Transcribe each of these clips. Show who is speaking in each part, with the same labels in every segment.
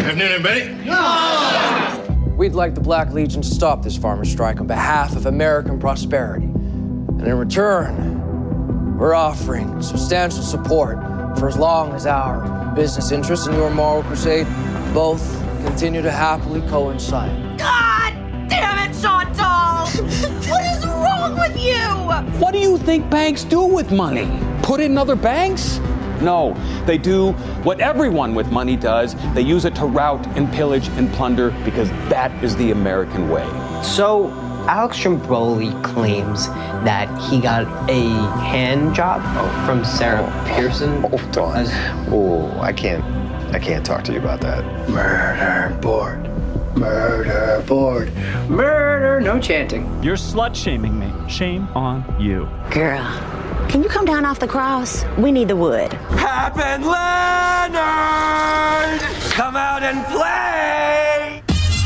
Speaker 1: Afternoon, everybody.
Speaker 2: We'd like the Black Legion to stop this farmer strike on behalf of American prosperity. And in return, we're offering substantial support for as long as our business interests and your moral crusade both continue to happily coincide.
Speaker 3: God damn it, Chantal! What is wrong with you?
Speaker 4: What do you think banks do with money? Put it in other banks? No, they do what everyone with money does. They use it to rout and pillage and plunder because that is the American way.
Speaker 5: So, Alex Stromboli claims that he got a hand job from Sarah Pearson.
Speaker 6: Hold on. I can't talk to you about that.
Speaker 7: Murder board. Murder board. Murder, no chanting.
Speaker 8: You're slut-shaming me. Shame on you.
Speaker 9: Girl, can you come down off the cross? We need the wood.
Speaker 10: Happen Leonard! Come out and play!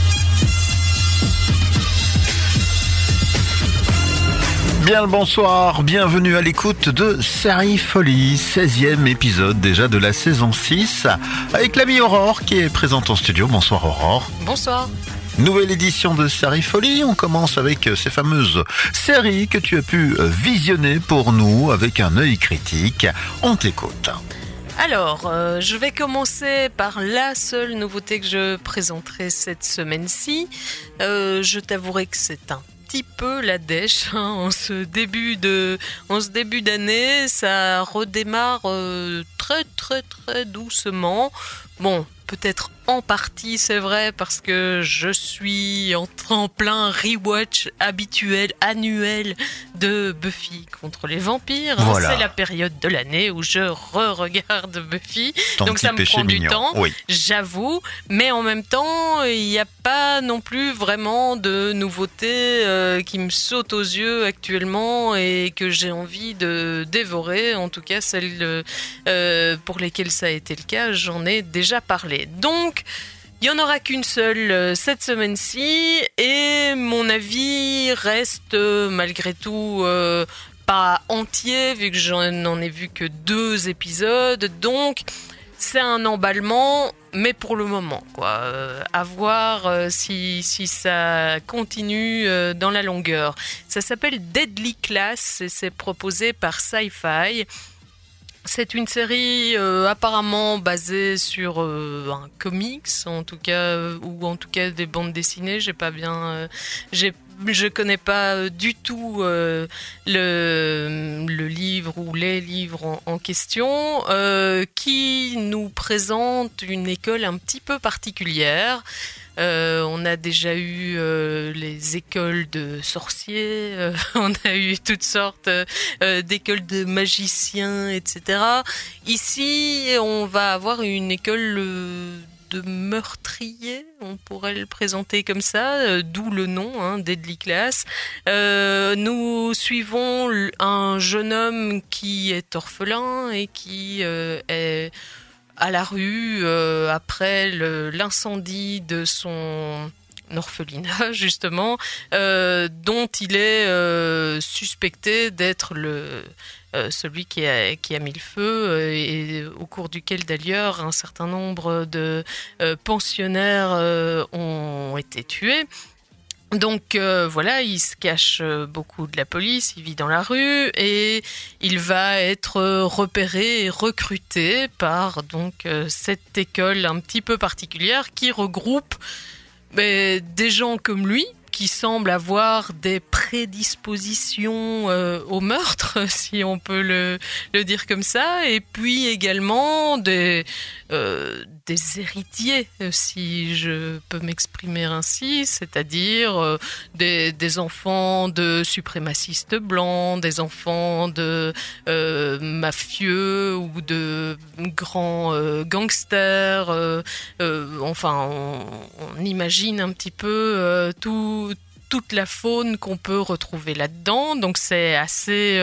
Speaker 11: Bien le bonsoir, bienvenue à l'écoute de Série Folie, 16e épisode déjà de la saison 6, avec l'amie Aurore qui est présente en studio. Bonsoir Aurore.
Speaker 12: Bonsoir.
Speaker 11: Nouvelle édition de Série Folie, on commence avec ces fameuses séries que tu as pu visionner pour nous avec un œil critique. On t'écoute.
Speaker 12: Alors, je vais commencer par la seule nouveauté que je présenterai cette semaine-ci. Je t'avouerai que c'est un petit peu la dèche, en ce début d'année, ça redémarre très très très doucement. Bon, peut-être en partie, c'est vrai, parce que je suis en plein rewatch habituel, annuel de Buffy contre les vampires. Voilà. C'est la période de l'année où je re-regarde Buffy. Donc ça me prend du temps, oui. J'avoue. Mais en même temps, il n'y a pas non plus vraiment de nouveautés qui me sautent aux yeux actuellement et que j'ai envie de dévorer. En tout cas, celles pour lesquelles ça a été le cas, j'en ai déjà parlé. Donc, il n'y en aura qu'une seule cette semaine-ci et mon avis reste malgré tout pas entier vu que j'en ai vu que 2 épisodes. Donc, c'est un emballement, mais pour le moment, quoi. À voir si ça continue dans la longueur. Ça s'appelle Deadly Class et c'est proposé par Sci-Fi. C'est une série apparemment basée sur un comics, en tout cas, ou en tout cas des bandes dessinées. Je connais pas du tout le livre ou les livres en question, qui nous présente une école un petit peu particulière. On a déjà eu les écoles de sorciers, on a eu toutes sortes d'écoles de magiciens, etc. Ici, on va avoir une école de meurtriers, on pourrait le présenter comme ça, d'où le nom, Deadly Class. Nous suivons un jeune homme qui est orphelin et qui est à la rue après l'incendie de son orphelinat, justement, dont il est suspecté d'être celui qui a mis le feu et au cours duquel d'ailleurs un certain nombre de pensionnaires ont été tués. Donc voilà, il se cache beaucoup de la police, il vit dans la rue et il va être repéré et recruté par donc cette école un petit peu particulière qui regroupe des gens comme lui qui semblent avoir des prédispositions au meurtre, si on peut le dire comme ça, et puis également des héritiers, si je peux m'exprimer ainsi, c'est-à-dire des enfants de suprémacistes blancs, des enfants de mafieux ou de grands gangsters. Enfin, on imagine un petit peu toute la faune qu'on peut retrouver là-dedans. Donc c'est assez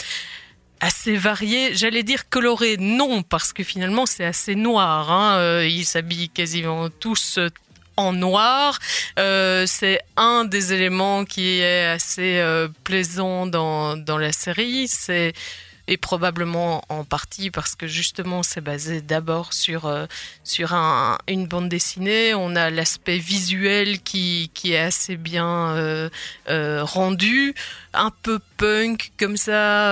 Speaker 12: varié. J'allais dire coloré, non, parce que finalement c'est assez noir. Ils s'habillent quasiment tous en noir. C'est un des éléments qui est assez plaisant dans la série. C'est et probablement en partie parce que justement c'est basé d'abord sur une bande dessinée. On a l'aspect visuel qui est assez bien rendu, un peu punk comme ça,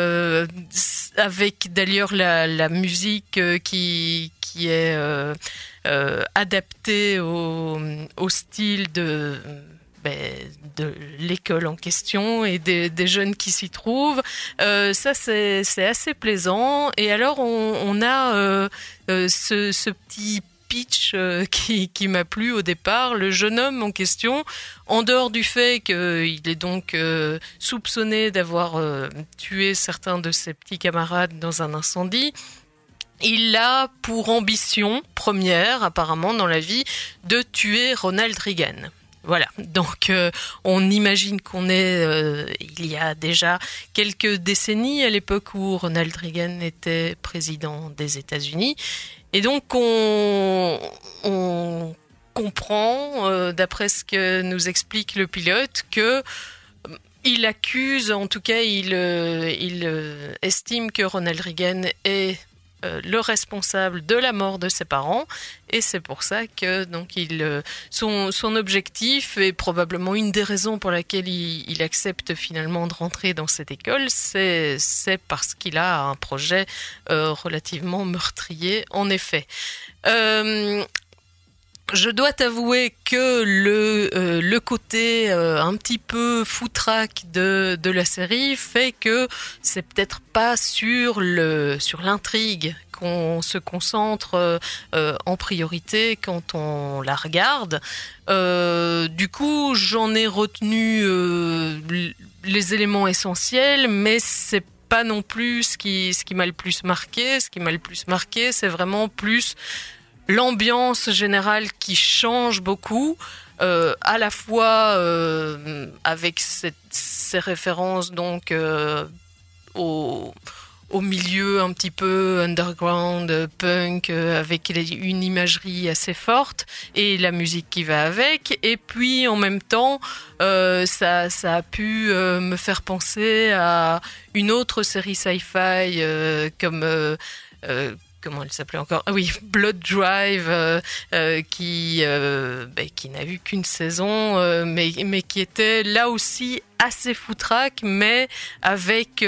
Speaker 12: avec d'ailleurs la musique qui est adaptée au style de l'école en question et des jeunes qui s'y trouvent. Ça, c'est assez plaisant. Et alors, on a ce petit pitch qui m'a plu au départ. Le jeune homme en question, en dehors du fait qu'il est donc soupçonné d'avoir tué certains de ses petits camarades dans un incendie, il a pour ambition première, apparemment, dans la vie, de tuer Ronald Reagan. Voilà, donc on imagine qu'on est il y a déjà quelques décennies, à l'époque où Ronald Reagan était président des États-Unis. Et donc on comprend, d'après ce que nous explique le pilote, que il accuse, en tout cas il estime que Ronald Reagan est le responsable de la mort de ses parents, et c'est pour ça que donc son objectif, et probablement une des raisons pour laquelle il accepte finalement de rentrer dans cette école, c'est parce qu'il a un projet relativement meurtrier, en effet. Je dois t'avouer que le côté un petit peu foutraque de la série fait que c'est peut-être pas sur l'intrigue qu'on se concentre en priorité quand on la regarde. Du coup, j'en ai retenu les éléments essentiels, mais c'est pas non plus ce qui m'a le plus marqué. Ce qui m'a le plus marqué, c'est vraiment plus l'ambiance générale qui change beaucoup, à la fois avec ces références donc au milieu un petit peu underground, punk, avec une imagerie assez forte et la musique qui va avec. Et puis en même temps, ça a pu me faire penser à une autre série sci-fi comme comment elle s'appelait encore ? Ah oui, Blood Drive, qui n'a eu qu'une saison, mais qui était là aussi assez foutraque, mais avec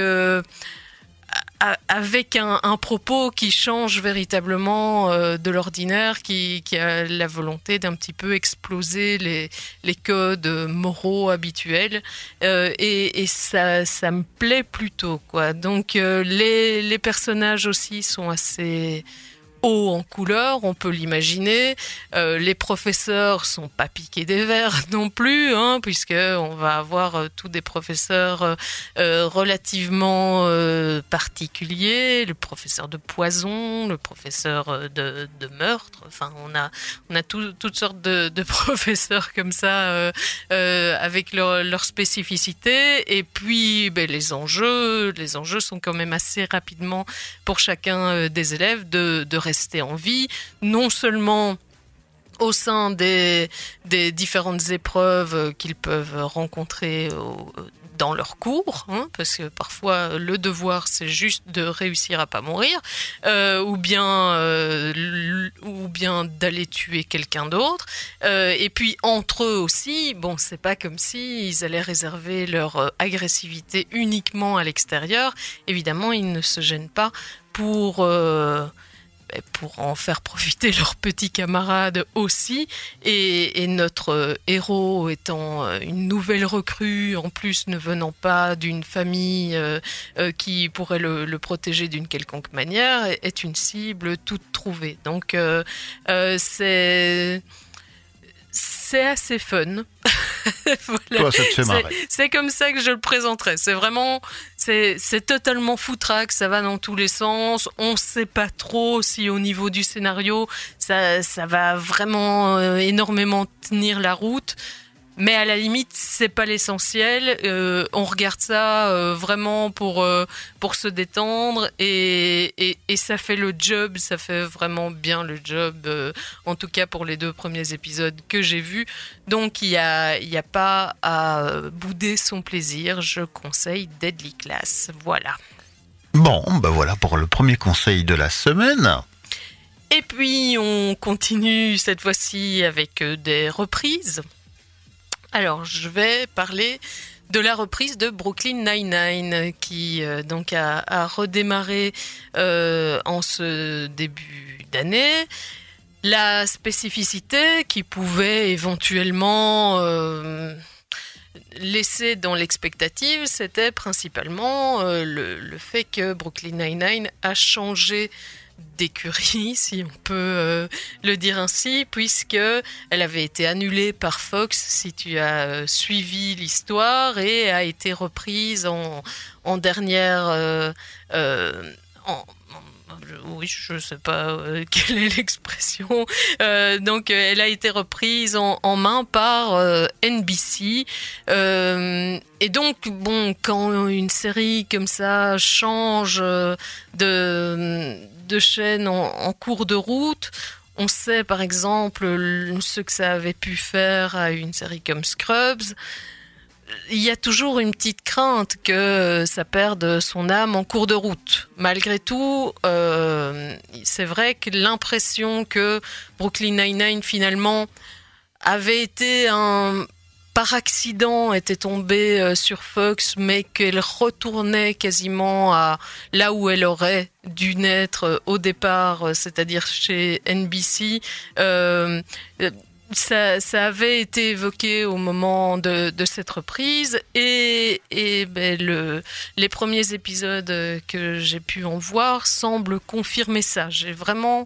Speaker 12: un propos qui change véritablement de l'ordinaire, qui a la volonté d'un petit peu exploser les codes moraux habituels, et ça me plaît plutôt, quoi. Donc les personnages aussi sont assez haut en couleur, on peut l'imaginer. Les professeurs sont pas piqués des verres non plus, puisque on va avoir tous des professeurs relativement particuliers, le professeur de poison, le professeur de meurtre. Enfin, on a toutes sortes de professeurs comme ça avec leur spécificité. Et puis, les enjeux sont quand même assez rapidement pour chacun des élèves de rester en vie, non seulement au sein des différentes épreuves qu'ils peuvent rencontrer dans leur cours, parce que parfois le devoir c'est juste de réussir à pas mourir, ou bien d'aller tuer quelqu'un d'autre, et puis entre eux aussi, c'est pas comme si ils allaient réserver leur agressivité uniquement à l'extérieur. Évidemment, ils ne se gênent pas pour en faire profiter leurs petits camarades aussi, et notre héros étant une nouvelle recrue, en plus ne venant pas d'une famille qui pourrait le protéger d'une quelconque manière, est une cible toute trouvée. Donc c'est assez fun. Voilà.
Speaker 11: Toi, ça te fait marrer.
Speaker 12: C'est comme ça que je le présenterais. C'est vraiment, c'est totalement foutraque, ça va dans tous les sens. On sait pas trop si au niveau du scénario, ça va vraiment énormément tenir la route. Mais à la limite, c'est pas l'essentiel. On regarde ça vraiment pour se détendre, et ça fait le job, ça fait vraiment bien le job. En tout cas pour les 2 premiers épisodes que j'ai vus. Donc il y a pas à bouder son plaisir. Je conseille Deadly Class. Voilà.
Speaker 11: Bon, ben voilà pour le premier conseil de la semaine.
Speaker 12: Et puis, on continue cette fois-ci avec des reprises. Alors, je vais parler de la reprise de Brooklyn Nine-Nine qui donc a redémarré en ce début d'année. La spécificité qui pouvait éventuellement laisser dans l'expectative, c'était principalement le fait que Brooklyn Nine-Nine a changé d'écurie, si on peut le dire ainsi, puisque elle avait été annulée par Fox, si tu as suivi l'histoire, et a été reprise en dernière... oui, je ne sais pas quelle est l'expression. Donc, elle a été reprise en main par NBC. Et donc, bon, quand une série comme ça change de chaîne en cours de route, on sait par exemple ce que ça avait pu faire à une série comme Scrubs. Il y a toujours une petite crainte que ça perde son âme en cours de route. Malgré tout, c'est vrai que l'impression que Brooklyn Nine-Nine finalement avait été par accident était tombée sur Fox, mais qu'elle retournait quasiment à là où elle aurait dû naître au départ, c'est-à-dire chez NBC. Ça avait été évoqué au moment de cette reprise et les premiers épisodes que j'ai pu en voir semblent confirmer ça. J'ai vraiment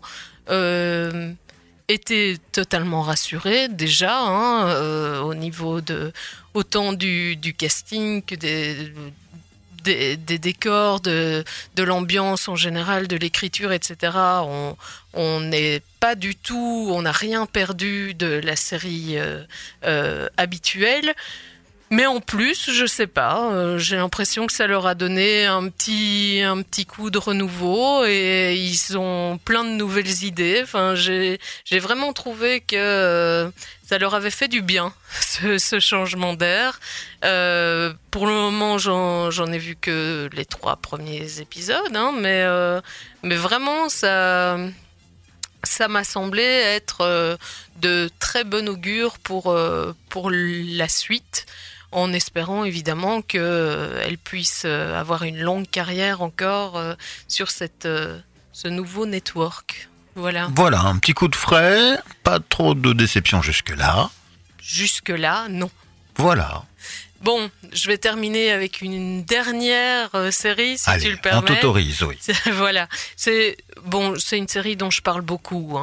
Speaker 12: été totalement rassurée déjà au niveau autant du casting que des décors, de l'ambiance en général, de l'écriture, etc. On n'est pas du tout, on n'a rien perdu de la série habituelle. Mais en plus, je sais pas, j'ai l'impression que ça leur a donné un petit coup de renouveau et ils ont plein de nouvelles idées. Enfin, j'ai vraiment trouvé que ça leur avait fait du bien, ce changement d'air. Pour le moment, j'en ai vu que les 3 premiers épisodes, mais vraiment, ça m'a semblé être de très bon augure pour la suite, en espérant évidemment qu'elle puisse avoir une longue carrière encore sur ce nouveau network. Voilà.
Speaker 11: Voilà, un petit coup de frais, pas trop de déception jusque-là.
Speaker 12: Jusque-là, non.
Speaker 11: Voilà.
Speaker 12: Bon, je vais terminer avec une dernière série, si
Speaker 11: allez,
Speaker 12: tu le permets.
Speaker 11: On t'autorise, oui.
Speaker 12: Voilà. C'est une série dont je parle beaucoup.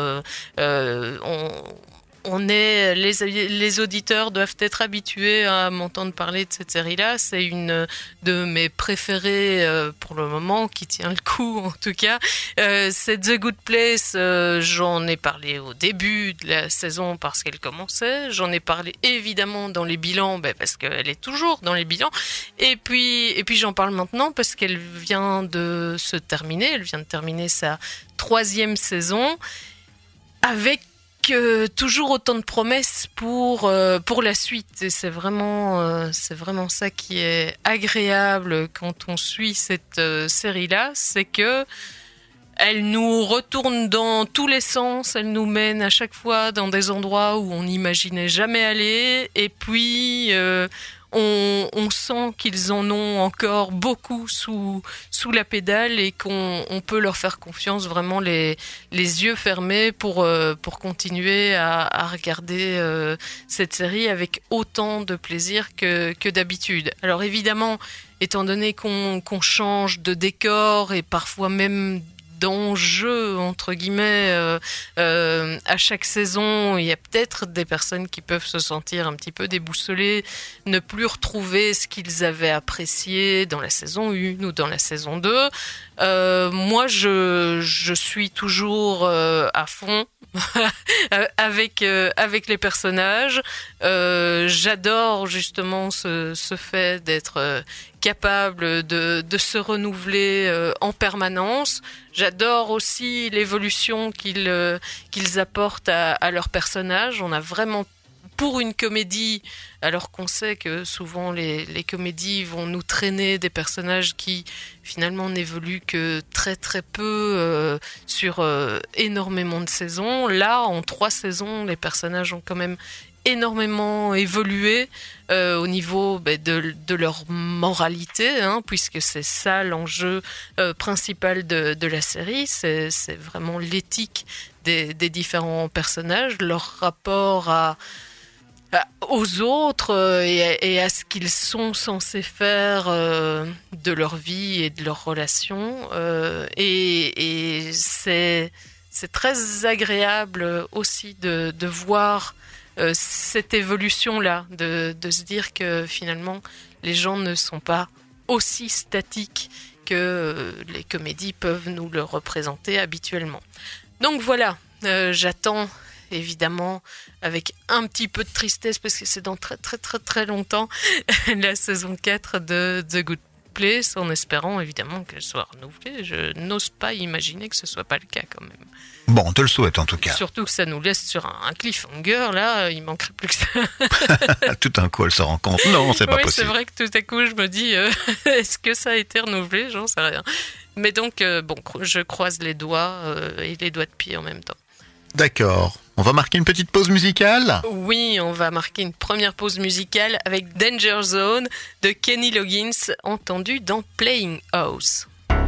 Speaker 12: Les auditeurs doivent être habitués à m'entendre parler de cette série-là. C'est une de mes préférées pour le moment, qui tient le coup en tout cas. C'est The Good Place. J'en ai parlé au début de la saison parce qu'elle commençait. J'en ai parlé évidemment dans les bilans, parce qu'elle est toujours dans les bilans. Et puis j'en parle maintenant parce qu'elle vient de se terminer. Elle vient de terminer sa 3e saison avec toujours autant de promesses pour la suite. Et c'est vraiment ça qui est agréable quand on suit cette série-là, c'est que elle nous retourne dans tous les sens, elle nous mène à chaque fois dans des endroits où on n'imaginait jamais aller, et puis on sent qu'ils en ont encore beaucoup sous la pédale et qu'on peut leur faire confiance vraiment les yeux fermés pour continuer à regarder cette série avec autant de plaisir que d'habitude. Alors évidemment, étant donné qu'on change de décor et parfois même d'enjeux entre guillemets à chaque saison, il y a peut-être des personnes qui peuvent se sentir un petit peu déboussolées, ne plus retrouver ce qu'ils avaient apprécié dans la saison 1 ou dans la saison 2. Moi je suis toujours à fond avec les personnages. J'adore justement ce fait d'être capable de se renouveler en permanence. J'adore aussi l'évolution qu'ils apportent à leurs personnages. On a vraiment pour une comédie, alors qu'on sait que souvent les comédies vont nous traîner des personnages qui finalement n'évoluent que très très peu sur énormément de saisons. Là, en 3 saisons, les personnages ont quand même énormément évolué au niveau de leur moralité, puisque c'est ça l'enjeu principal de la série, c'est vraiment l'éthique des différents personnages, leur rapport aux autres et à ce qu'ils sont censés faire de leur vie et de leurs relations, et c'est très agréable aussi de voir cette évolution-là, de se dire que finalement les gens ne sont pas aussi statiques que les comédies peuvent nous le représenter habituellement. Donc voilà, j'attends évidemment avec un petit peu de tristesse parce que c'est dans très très très très longtemps la saison 4 de The Good Place, en espérant évidemment qu'elle soit renouvelée. Je n'ose pas imaginer que ce soit pas le cas quand même.
Speaker 11: Bon, on te le souhaite en tout cas.
Speaker 12: Surtout que ça nous laisse sur un cliffhanger, là, il manquerait plus que ça.
Speaker 11: Tout d'un coup, elle se rend compte. Non, c'est pas
Speaker 12: oui,
Speaker 11: possible.
Speaker 12: C'est vrai que tout à coup, je me dis, est-ce que ça a été renouvelé ? J'en sais rien. Mais donc, je croise les doigts et les doigts de pied en même temps.
Speaker 11: D'accord. On va marquer une petite pause musicale ?
Speaker 12: Oui, on va marquer une première pause musicale avec Danger Zone de Kenny Loggins, entendu dans Playing House.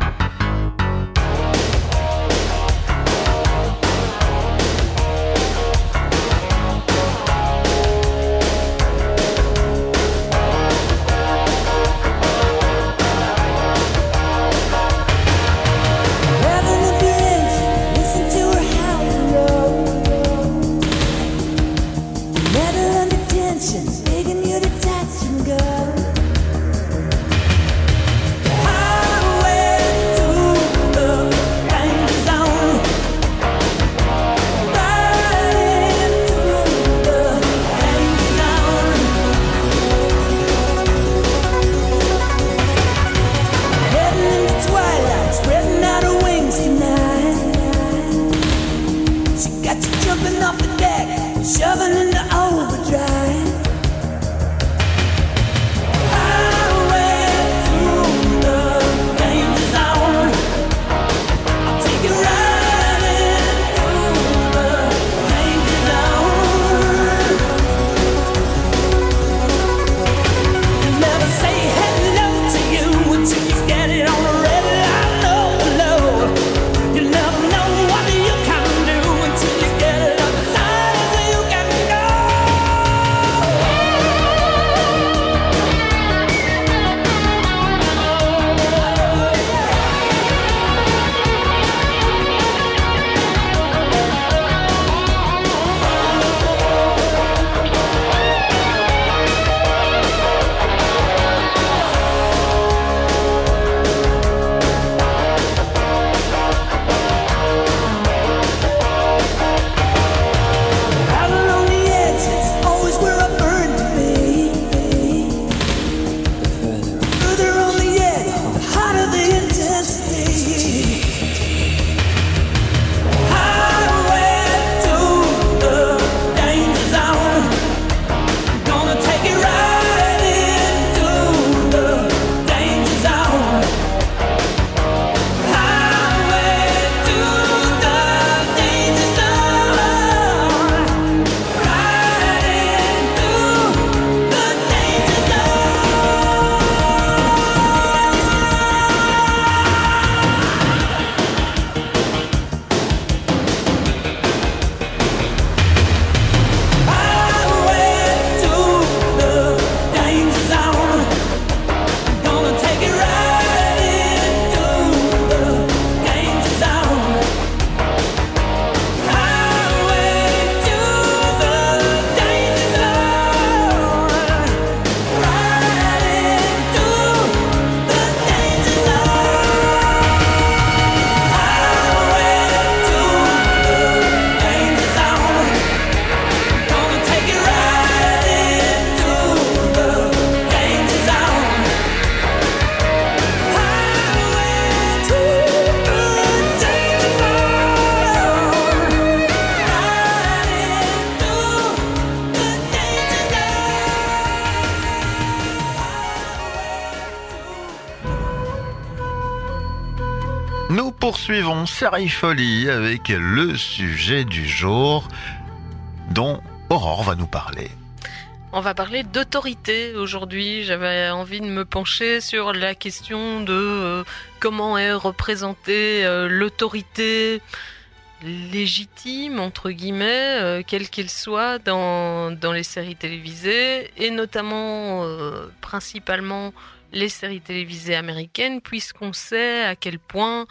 Speaker 1: Begging you to touch and go.
Speaker 11: poursuivons Série Folie avec le sujet du jour dont Aurore va nous parler.
Speaker 12: On va parler d'autorité aujourd'hui. J'avais envie de me pencher sur la question de comment est représentée l'autorité légitime, entre guillemets, quelle qu'elle soit dans les séries télévisées, et notamment, principalement, les séries télévisées américaines, puisqu'on sait à quel point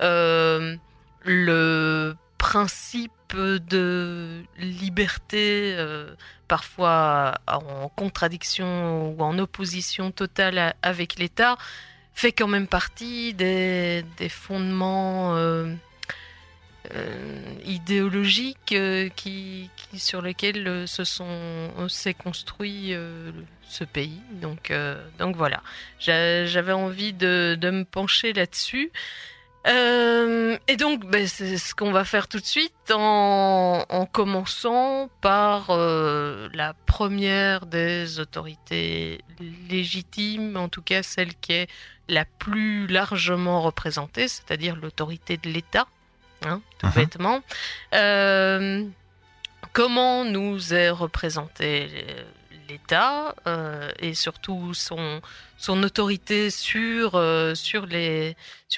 Speaker 12: le principe de liberté, parfois en contradiction ou en opposition totale avec l'État, fait quand même partie des fondements idéologiques sur lesquels s'est construit ce pays. Donc voilà, j'avais envie de me pencher là-dessus. Et donc, c'est ce qu'on va faire tout de suite en commençant par la première des autorités légitimes, en tout cas celle qui est la plus largement représentée, c'est-à-dire l'autorité de l'État, tout bêtement. Comment nous est représenté l'État et surtout son autorité sur les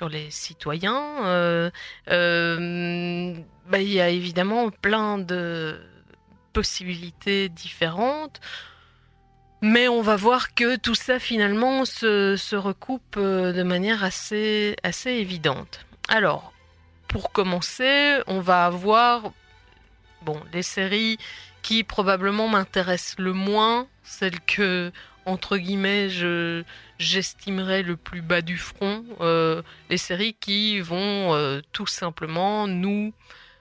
Speaker 12: citoyens. Il y a évidemment plein de possibilités différentes, mais on va voir que tout ça finalement se recoupe de manière assez évidente. Alors, pour commencer, on va avoir les séries qui probablement m'intéressent le moins, celles que, entre guillemets, j'estimerais le plus bas du front, les séries qui vont tout simplement nous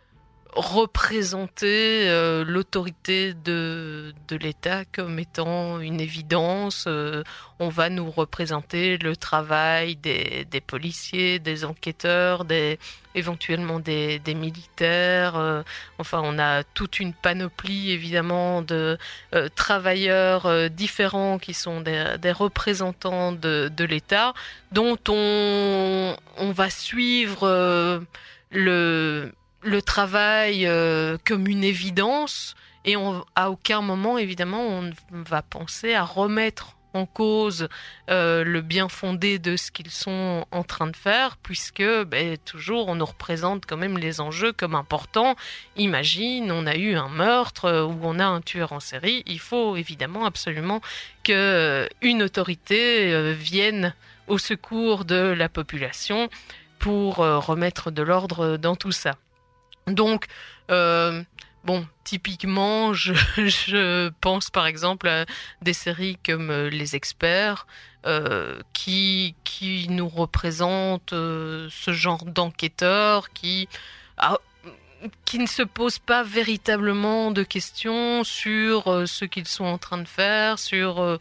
Speaker 12: représenter l'autorité de l'État comme étant une évidence. On va nous représenter le travail des policiers, des enquêteurs, éventuellement des militaires. On a toute une panoplie évidemment de travailleurs différents qui sont des représentants de l'État, dont on va suivre le travail comme une évidence, et à aucun moment, évidemment, on ne va penser à remettre en cause le bien fondé de ce qu'ils sont en train de faire, puisque toujours on nous représente quand même les enjeux comme importants. Imagine, on a eu un meurtre ou on a un tueur en série, il faut évidemment absolument qu'une autorité vienne au secours de la population pour remettre de l'ordre dans tout ça. Donc, typiquement, je pense par exemple à des séries comme Les Experts, qui nous représentent ce genre d'enquêteurs qui ne se posent pas véritablement de questions sur ce qu'ils sont en train de faire, sur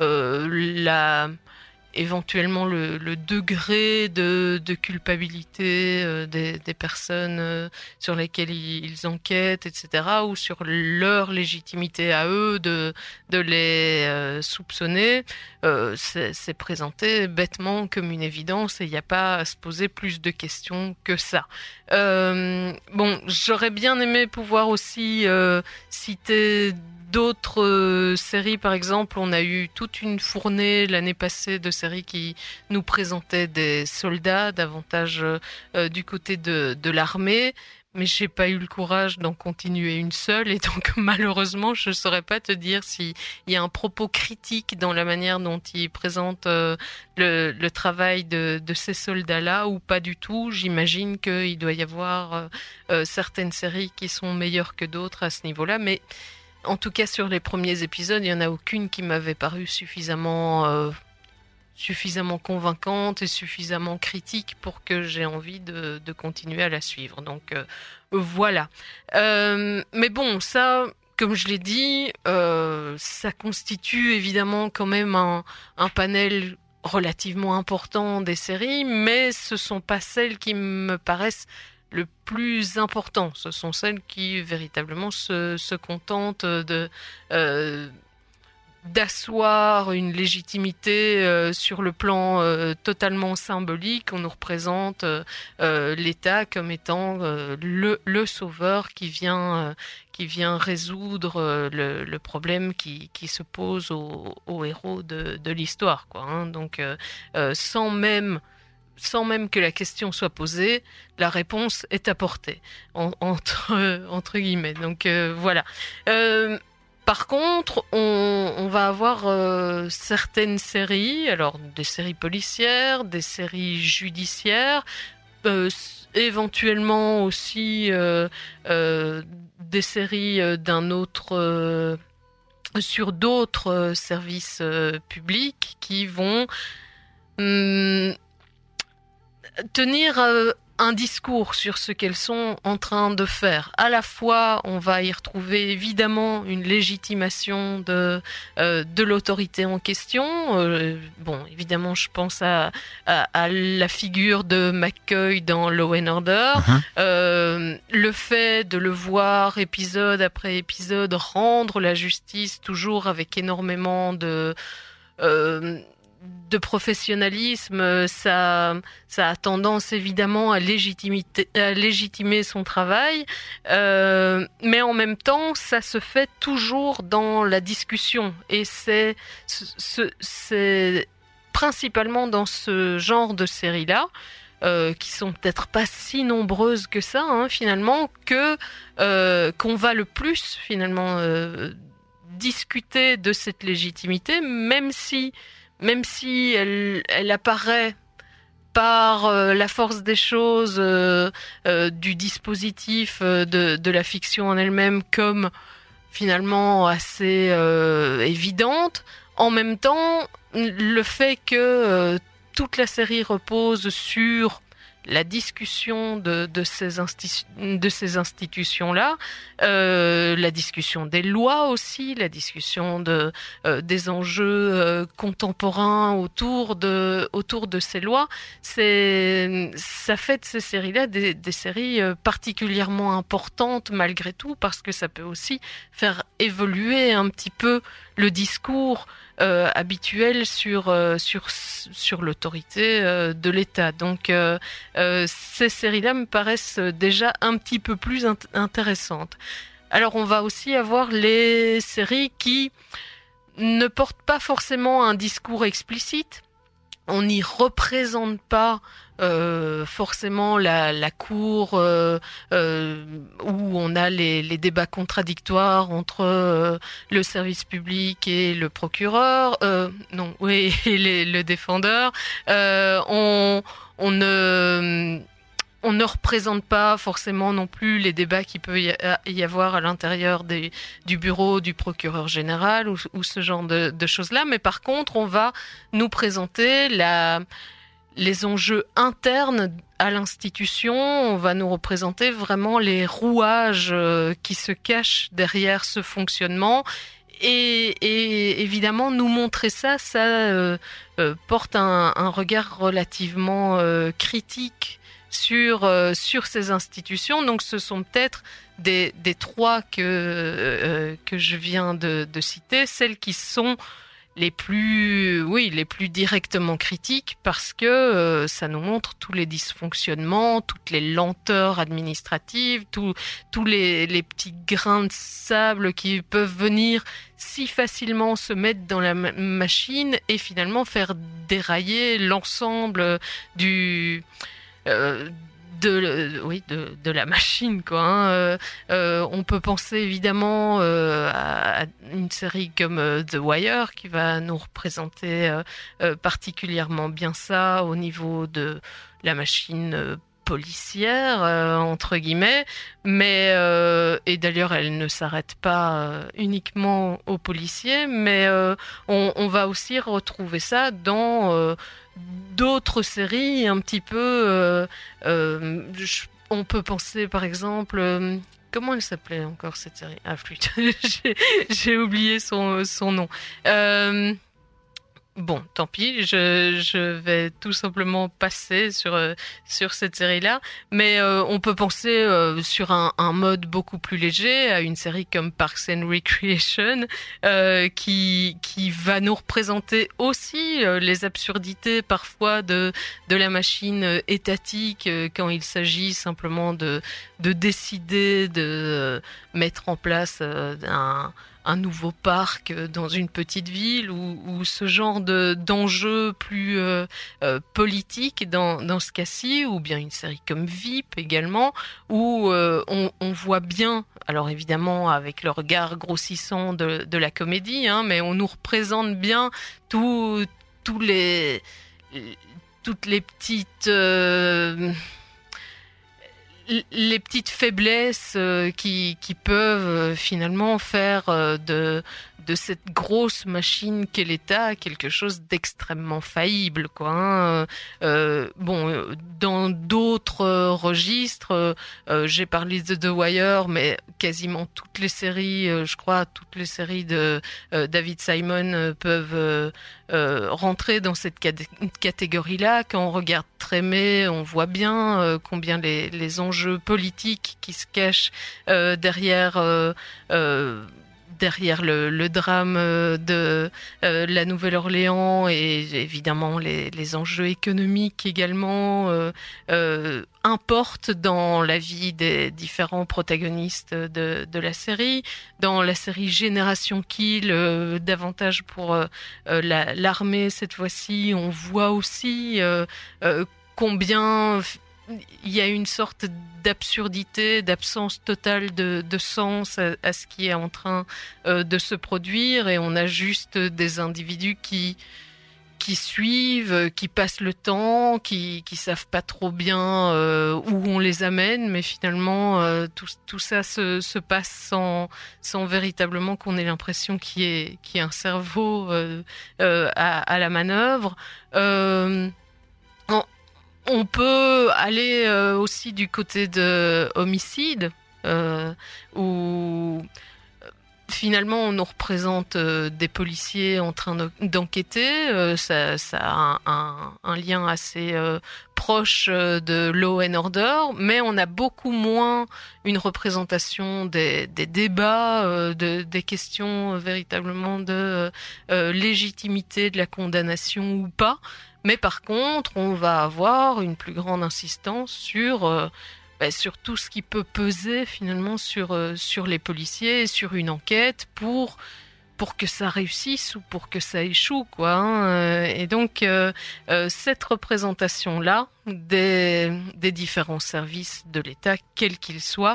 Speaker 12: éventuellement le degré de culpabilité des personnes sur lesquelles ils enquêtent, etc., ou sur leur légitimité à eux de les soupçonner. C'est présenté bêtement comme une évidence et il n'y a pas à se poser plus de questions que ça. J'aurais bien aimé pouvoir aussi citer d'autres séries. Par exemple, on a eu toute une fournée l'année passée de séries qui nous présentaient des soldats davantage du côté de l'armée, mais j'ai pas eu le courage d'en continuer une seule, et donc malheureusement je saurais pas te dire s'il y a un propos critique dans la manière dont ils présentent le travail de ces soldats-là ou pas du tout. J'imagine qu'il doit y avoir certaines séries qui sont meilleures que d'autres à ce niveau-là, mais en tout cas, sur les premiers épisodes, il n'y en a aucune qui m'avait paru suffisamment convaincante et suffisamment critique pour que j'ai envie de continuer à la suivre. Donc voilà. Mais bon, ça, comme je l'ai dit, ça constitue évidemment quand même un panel relativement important des séries, mais ce ne sont pas celles qui me paraissent le plus important. Ce sont celles qui véritablement se contentent d'asseoir une légitimité sur le plan totalement symbolique. On nous représente l'État comme étant le sauveur qui vient résoudre le problème qui se pose aux héros de l'histoire, quoi, hein. Donc, sans même que la question soit posée, la réponse est apportée, entre guillemets. Donc, voilà. Par contre, on va avoir certaines séries, alors des séries policières, des séries judiciaires, éventuellement aussi des séries sur d'autres services publics qui vont tenir un discours sur ce qu'elles sont en train de faire. À la fois, on va y retrouver évidemment une légitimation de l'autorité en question. Bon, évidemment, je pense à la figure de McCoy dans Law & Order. Le fait de le voir épisode après épisode rendre la justice toujours avec énormément de professionnalisme, ça a tendance évidemment à légitimer son travail, mais en même temps, ça se fait toujours dans la discussion, et c'est principalement dans ce genre de séries-là, qui sont peut-être pas si nombreuses que ça, hein, finalement, qu'on va le plus finalement discuter de cette légitimité, même si elle apparaît par la force des choses du dispositif de la fiction en elle-même comme finalement assez évidente. En même temps, le fait que toute la série repose sur la discussion de ces institutions-là, la discussion des lois aussi, la discussion des enjeux contemporains autour de ces lois, ça fait de ces séries-là des séries particulièrement importantes malgré tout, parce que ça peut aussi faire évoluer un petit peu le discours habituel sur l'autorité de l'État. Donc ces séries-là me paraissent déjà un petit peu plus intéressantes. Alors on va aussi avoir les séries qui ne portent pas forcément un discours explicite. On n'y représente pas forcément la cour où on a les débats contradictoires entre le service public et le procureur, et le défendeur. On ne représente pas forcément non plus les débats qu'il peut y avoir à l'intérieur du bureau du procureur général ou ce genre de choses-là. Mais par contre, on va nous présenter les enjeux internes à l'institution. On va nous représenter vraiment les rouages qui se cachent derrière ce fonctionnement. Et évidemment, nous montrer ça porte un regard relativement critique sur ces institutions. Donc ce sont peut-être des trois que je viens de citer, celles qui sont les plus directement critiques, parce que ça nous montre tous les dysfonctionnements, toutes les lenteurs administratives, tous les petits grains de sable qui peuvent venir si facilement se mettre dans la machine et finalement faire dérailler l'ensemble de la machine, quoi, hein. On peut penser évidemment à une série comme The Wire qui va nous représenter particulièrement bien ça au niveau de la machine policière, entre guillemets, mais et d'ailleurs elle ne s'arrête pas uniquement aux policiers, mais on va aussi retrouver ça dans d'autres séries un petit peu. On peut penser par exemple. Comment elle s'appelait encore cette série ? Ah flûte, j'ai oublié son nom. Bon, tant pis, je vais tout simplement passer sur cette série-là. Mais on peut penser sur un mode beaucoup plus léger à une série comme Parks and Recreation qui va nous représenter aussi les absurdités parfois de la machine étatique quand il s'agit simplement de décider de mettre en place un nouveau parc dans une petite ville ou ce genre d'enjeux plus politiques dans ce cas-ci, ou bien une série comme VIP également, où on voit bien, alors évidemment avec le regard grossissant de la comédie, hein, mais on nous représente bien toutes les petites les petites faiblesses qui peuvent finalement faire de cette grosse machine qu'est l'État quelque chose d'extrêmement faillible, quoi. Hein. Bon, dans d'autres registres, j'ai parlé de The Wire, mais quasiment toutes les séries, je crois, toutes les séries de David Simon peuvent rentrer dans cette catégorie-là. Quand on regarde Trémé, on voit bien combien les enjeux politiques qui se cachent derrière le drame de la Nouvelle-Orléans et évidemment les enjeux économiques également importent dans la vie des différents protagonistes de la série. Dans la série Génération Kill, davantage pour l'armée cette fois-ci, on voit aussi combien il y a une sorte d'absurdité, d'absence totale de sens à ce qui est en train de se produire, et on a juste des individus qui suivent, qui passent le temps, qui savent pas trop bien où on les amène, mais finalement tout ça se passe sans véritablement qu'on ait l'impression qu'il y ait un cerveau à la manœuvre. On peut aller aussi du côté de Homicide, où finalement on nous représente des policiers en train d'enquêter. Ça a un lien assez proche de Law and Order, mais on a beaucoup moins une représentation des débats, des questions véritablement de légitimité de la condamnation ou pas. Mais par contre, on va avoir une plus grande insistance sur tout ce qui peut peser finalement sur les policiers et sur une enquête pour que ça réussisse ou pour que ça échoue, quoi. Hein. Et donc, cette représentation-là des différents services de l'État, quels qu'ils soient,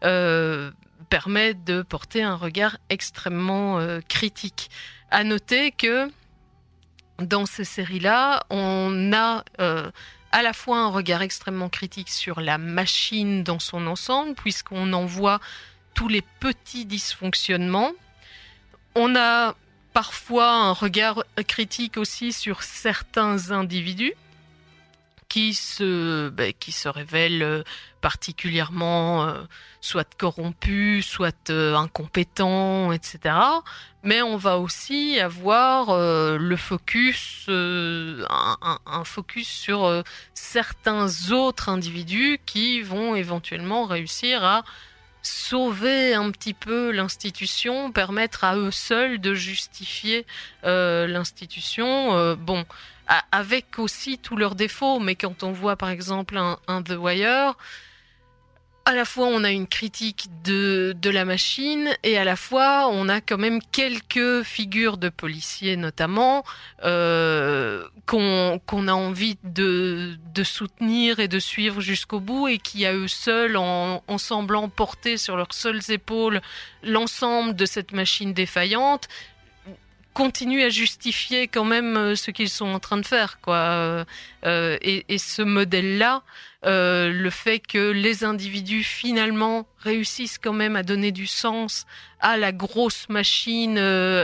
Speaker 12: permet de porter un regard extrêmement critique. À noter que dans ces séries-là, on a à la fois un regard extrêmement critique sur la machine dans son ensemble, puisqu'on en voit tous les petits dysfonctionnements. On a parfois un regard critique aussi sur certains individus qui se révèlent particulièrement soit corrompus, soit incompétents, etc. Mais on va aussi avoir le focus, un focus sur certains autres individus qui vont éventuellement réussir à sauver un petit peu l'institution, permettre à eux seuls de justifier l'institution. Avec aussi tous leurs défauts, mais quand on voit par exemple un The Wire, à la fois on a une critique de la machine et à la fois on a quand même quelques figures de policiers notamment qu'on a envie de soutenir et de suivre jusqu'au bout, et qui à eux seuls, en semblant porter sur leurs seules épaules l'ensemble de cette machine défaillante, continuent à justifier quand même ce qu'ils sont en train de faire, quoi. Et ce modèle-là le fait que les individus finalement réussissent quand même à donner du sens à la grosse machine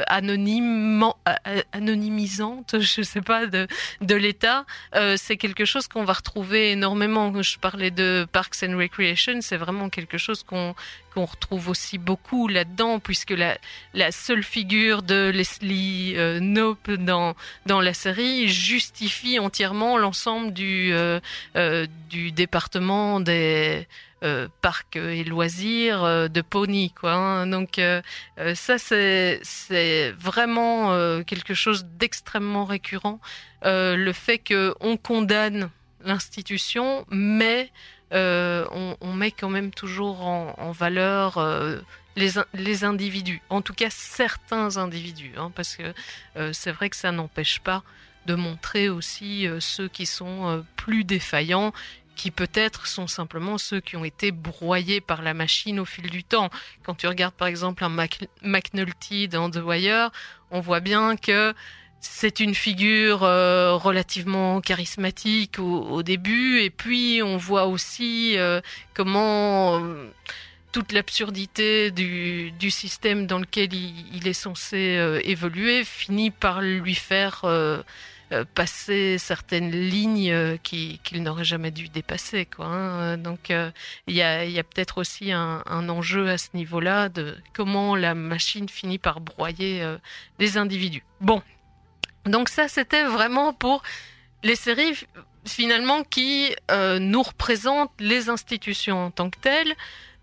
Speaker 12: anonymisante, je sais pas, de l'État, c'est quelque chose qu'on va retrouver énormément. Je parlais de Parks and Recreation, c'est vraiment quelque chose qu'on retrouve aussi beaucoup là-dedans, puisque la seule figure de Leslie Knope dans la série justifie entièrement l'ensemble du département des parcs et loisirs de Pony, quoi. Hein. Donc ça c'est vraiment quelque chose d'extrêmement récurrent. Le fait qu'on condamne l'institution, mais on met quand même toujours en valeur les individus, en tout cas certains individus, hein, parce que c'est vrai que ça n'empêche pas de montrer aussi ceux qui sont plus défaillants, qui peut-être sont simplement ceux qui ont été broyés par la machine au fil du temps. Quand tu regardes par exemple un McNulty dans The Wire, on voit bien que c'est une figure relativement charismatique au début, et puis on voit aussi comment toute l'absurdité du système dans lequel il est censé évoluer finit par lui faire passer certaines lignes qu'il n'aurait jamais dû dépasser, quoi, hein. Donc il y a peut-être aussi un enjeu à ce niveau-là de comment la machine finit par broyer les individus. Bon, donc ça c'était vraiment pour les séries finalement qui nous représentent les institutions en tant que telles,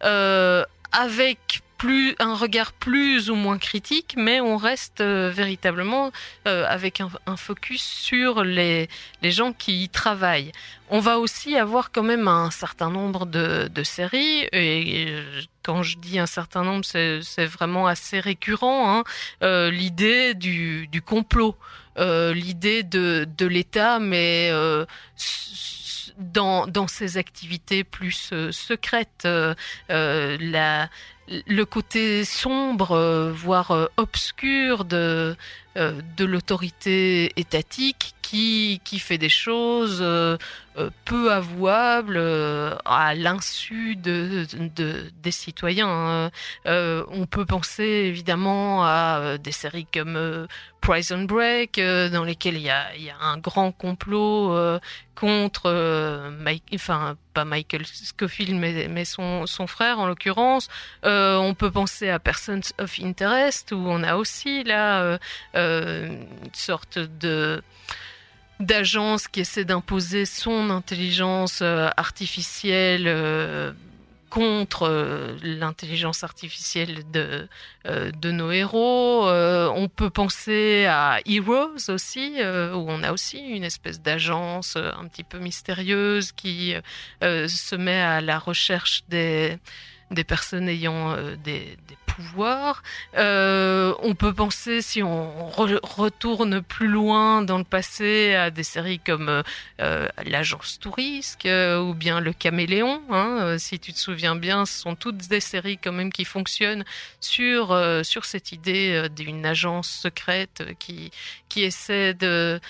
Speaker 12: avec un regard plus ou moins critique, mais on reste véritablement avec un focus sur les gens qui y travaillent. On va aussi avoir quand même un certain nombre de séries, et quand je dis un certain nombre, c'est vraiment assez récurrent, hein. L'idée du complot, l'idée de l'État, mais dans ses activités plus secrètes, le côté sombre, voire obscur de l'autorité étatique qui fait des choses peu avouables à l'insu des citoyens. On peut penser évidemment à des séries comme Prison Break, dans lesquelles il y a un grand complot contre pas Michael Scofield, mais son frère en l'occurrence. On peut penser à Persons of Interest, où on a aussi là une sorte d'agence qui essaie d'imposer son intelligence artificielle contre l'intelligence artificielle de nos héros. On peut penser à Heroes aussi, où on a aussi une espèce d'agence un petit peu mystérieuse qui se met à la recherche des personnes ayant des pouvoirs. On peut penser, si on retourne plus loin dans le passé, à des séries comme l'Agence Tourisque ou bien Le Caméléon. Hein. Si tu te souviens bien, ce sont toutes des séries quand même qui fonctionnent sur cette idée d'une agence secrète qui essaie de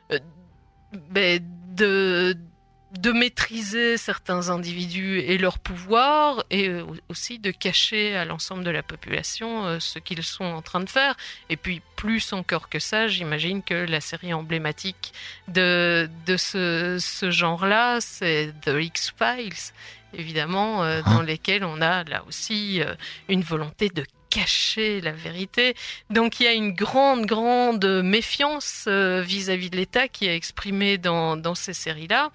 Speaker 12: maîtriser certains individus et leur pouvoir, et aussi de cacher à l'ensemble de la population ce qu'ils sont en train de faire. Et puis plus encore que ça, j'imagine que la série emblématique de ce genre-là, c'est The X-Files, évidemment, dans lesquels on a là aussi une volonté de cacher la vérité. Donc il y a une grande méfiance vis-à-vis de l'État qui est exprimée dans ces séries-là.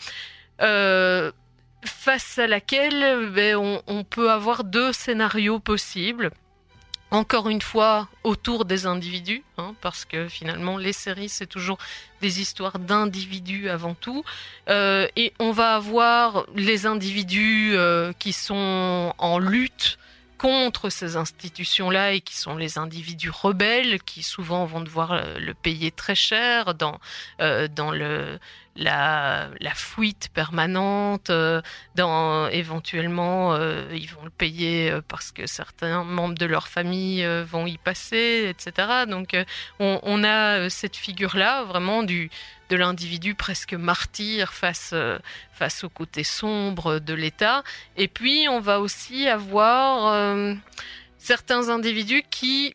Speaker 12: Face à laquelle on peut avoir deux scénarios possibles. Encore une fois, autour des individus, hein, parce que finalement, les séries, c'est toujours des histoires d'individus avant tout. Et on va avoir les individus qui sont en lutte contre ces institutions-là, et qui sont les individus rebelles, qui souvent vont devoir le payer très cher dans fuite permanente, éventuellement ils vont le payer parce que certains membres de leur famille vont y passer, etc. Donc on a cette figure-là vraiment de l'individu presque martyr face au côté sombre de l'État. Et puis on va aussi avoir certains individus qui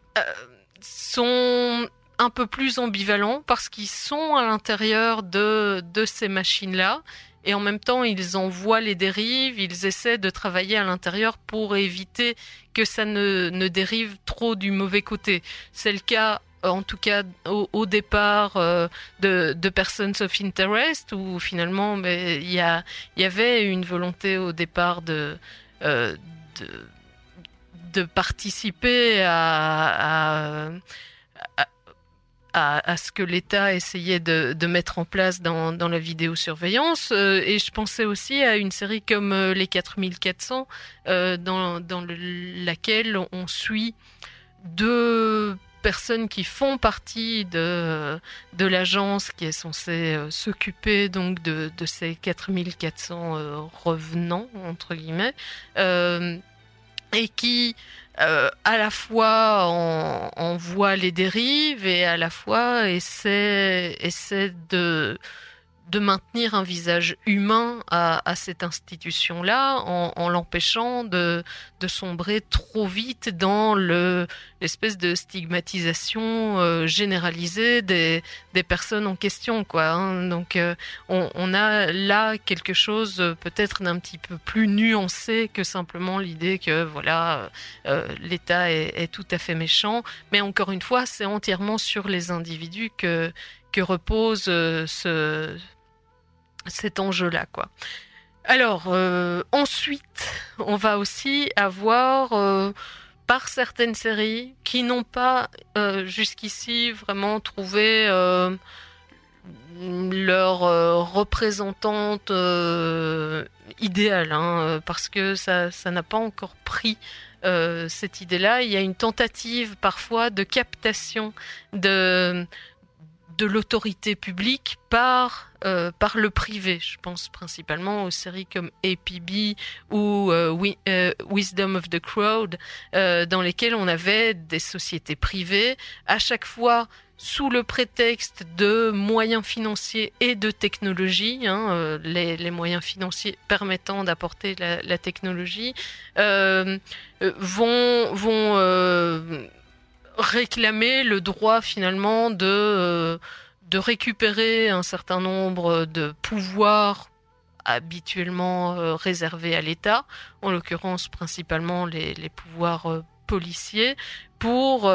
Speaker 12: sont un peu plus ambivalents parce qu'ils sont à l'intérieur de ces machines-là et en même temps ils en voient les dérives, ils essaient de travailler à l'intérieur pour éviter que ça ne dérive trop du mauvais côté. C'est le cas en tout cas au départ de Persons of Interest où finalement il y avait une volonté au départ de participer à ce que l'État essayait de mettre en place dans la vidéosurveillance. Et je pensais aussi à une série comme Les 4400, dans laquelle on suit deux personnes qui font partie de l'agence qui est censée s'occuper donc de ces 4400 revenants, entre guillemets, et qui à la fois en voit les dérives et à la fois essaie de maintenir un visage humain à cette institution-là en l'empêchant de sombrer trop vite dans l'espèce de stigmatisation généralisée des personnes en question, quoi, hein. Donc on a là quelque chose peut-être d'un petit peu plus nuancé que simplement l'idée que voilà l'État est tout à fait méchant, mais encore une fois c'est entièrement sur les individus que repose cet enjeu-là, quoi. Alors, ensuite, on va aussi avoir, par certaines séries, qui n'ont pas jusqu'ici vraiment trouvé leur représentante idéale, hein, parce que ça n'a pas encore pris cette idée-là. Il y a une tentative parfois de captation de l'autorité publique par le privé. Je pense principalement aux séries comme APB ou Wisdom of the Crowd, dans lesquelles on avait des sociétés privées, à chaque fois sous le prétexte de moyens financiers et de technologie, hein, les moyens financiers permettant d'apporter la technologie, vont réclamer le droit finalement de récupérer un certain nombre de pouvoirs habituellement réservés à l'État, en l'occurrence principalement les pouvoirs policiers, pour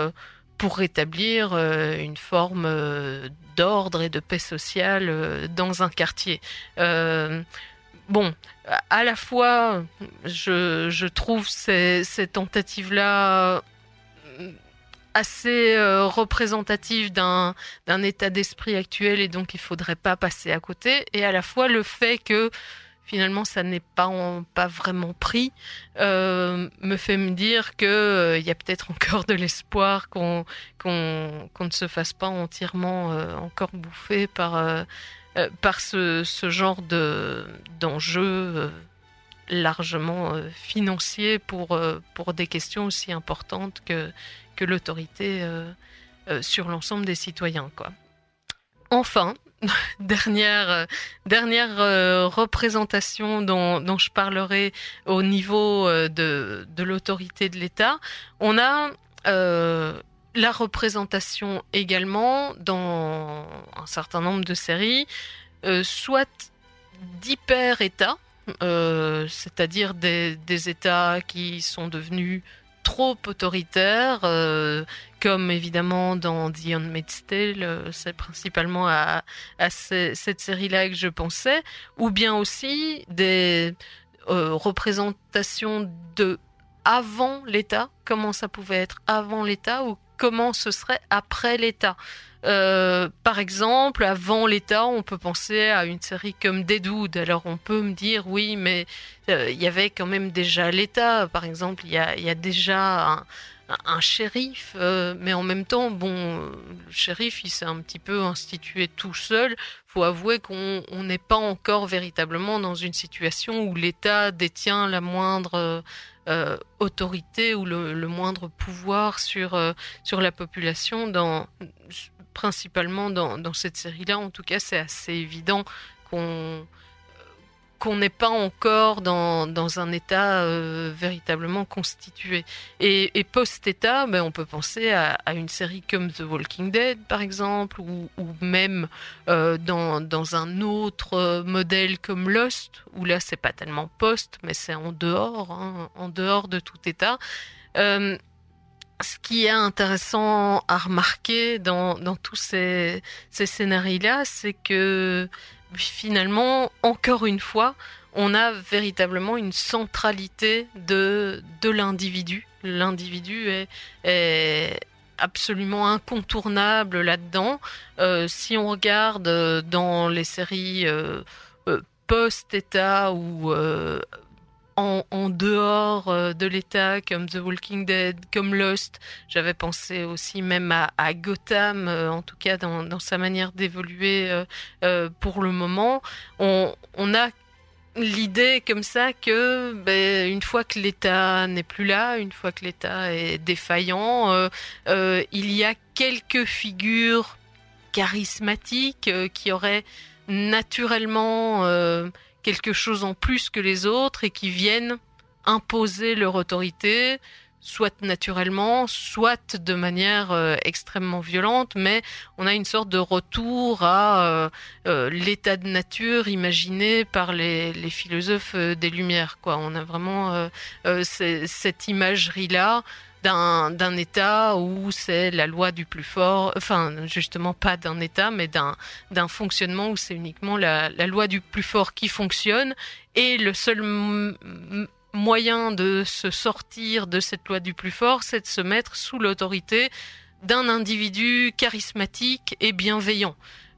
Speaker 12: rétablir une forme d'ordre et de paix sociale dans un quartier. Bon, à la fois, je trouve ces tentatives-là assez représentative d'un état d'esprit actuel et donc il faudrait pas passer à côté, et à la fois le fait que finalement ça n'est pas vraiment pris me fait me dire que il y a peut-être encore de l'espoir qu'on ne se fasse pas entièrement encore bouffer par ce genre d'enjeux largement financiers pour des questions aussi importantes que l'autorité sur l'ensemble des citoyens, quoi. Enfin, dernière représentation dont je parlerai au niveau de l'autorité de l'État, on a la représentation également dans un certain nombre de séries, soit d'hyper-États, c'est-à-dire des États qui sont devenus trop autoritaires, comme évidemment dans The Handmaid's Tale, c'est principalement à cette série-là que je pensais, ou bien aussi des représentations de avant l'État, comment ça pouvait être avant l'État ou comment ce serait après l'État. Par exemple, avant l'État, on peut penser à une série comme Deadwood. Alors on peut me dire, oui, mais il y avait quand même déjà l'État. Par exemple, il y a déjà un shérif, mais en même temps, le shérif, il s'est un petit peu institué tout seul. Faut avouer qu'on n'est pas encore véritablement dans une situation où l'État détient la moindre autorité ou le moindre pouvoir sur la population. Principalement dans cette série-là, en tout cas, c'est assez évident qu'on n'est pas encore dans un État véritablement constitué. Et post-État, on peut penser à une série comme The Walking Dead, par exemple, ou même dans un autre modèle comme Lost, où là, c'est pas tellement post, mais c'est en dehors de tout État. Ce qui est intéressant à remarquer dans tous ces scénarios-là, c'est que finalement, encore une fois, on a véritablement une centralité de l'individu. L'individu est absolument incontournable là-dedans. Si on regarde dans les séries post-État ou en dehors de l'État, comme The Walking Dead, comme Lost, j'avais pensé aussi même à Gotham, en tout cas dans sa manière d'évoluer pour le moment. On a l'idée comme ça que une fois que l'État n'est plus là, une fois que l'État est défaillant, il y a quelques figures charismatiques qui auraient naturellement quelque chose en plus que les autres et qui viennent imposer leur autorité, soit naturellement, soit de manière extrêmement violente, mais on a une sorte de retour à l'état de nature imaginé par les philosophes des Lumières, quoi. On a vraiment cette imagerie-là d'un État où c'est la loi du plus fort, enfin justement pas d'un État, mais d'un fonctionnement où c'est uniquement la loi du plus fort qui fonctionne, et le seul moyen de se sortir de cette loi du plus fort, c'est de se mettre sous l'autorité d'un individu charismatique et bienveillant.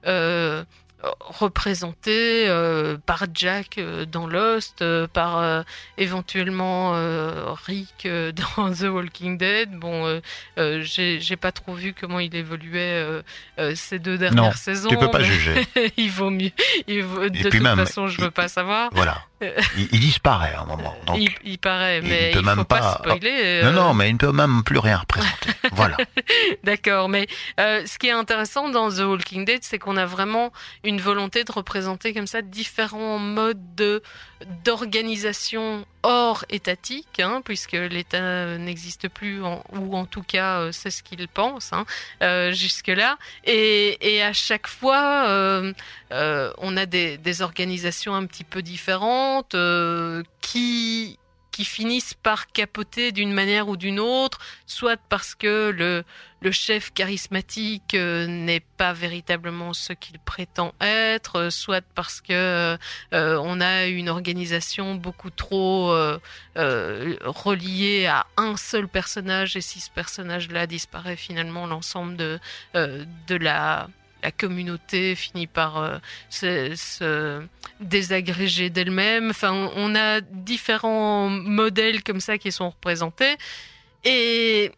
Speaker 12: Représenté par Jack dans Lost, par éventuellement Rick dans The Walking Dead. J'ai pas trop vu comment il évoluait ces 2 dernières saisons.
Speaker 11: Tu peux pas juger.
Speaker 12: Il vaut mieux. De toute façon, je veux pas savoir.
Speaker 11: Voilà. Il disparaît à un moment. Donc
Speaker 12: il paraît, mais il
Speaker 11: faut
Speaker 12: pas spoiler.
Speaker 11: Non, mais il ne peut même plus rien représenter. Voilà.
Speaker 12: D'accord, mais ce qui est intéressant dans The Walking Dead, c'est qu'on a vraiment une volonté de représenter comme ça différents modes d'organisation hors étatique, puisque l'État n'existe plus, ou en tout cas c'est ce qu'il pense jusque-là. Et à chaque fois, on a des organisations un petit peu différentes qui finissent par capoter d'une manière ou d'une autre, soit parce que le chef charismatique n'est pas véritablement ce qu'il prétend être, soit parce que on a une organisation beaucoup trop reliée à un seul personnage, et si ce personnage-là disparaît, finalement l'ensemble de la communauté finit par se désagréger d'elle-même. Enfin, on a différents modèles comme ça qui sont représentés, et